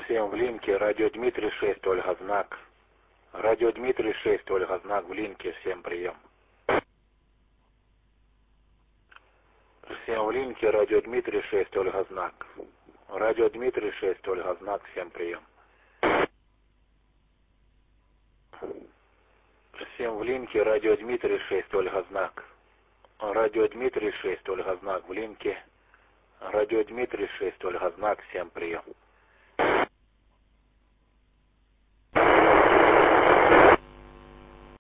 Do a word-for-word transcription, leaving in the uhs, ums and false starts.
Всем в линке, радио Дмитрий шесть, Ольга Знак. Радио Дмитрий шесть, Ольга Знак в линке, всем прием. Всем в линке, радио Дмитрий шесть, Ольга Знак. Радио Дмитрий шесть, Ольга Знак, всем прием. Всем в линке, радио Дмитрий шесть, Ольга Знак. Радио Дмитрий шесть, Ольга Знак в линке. Радио Дмитрий шесть, Ольга Знак, всем прием.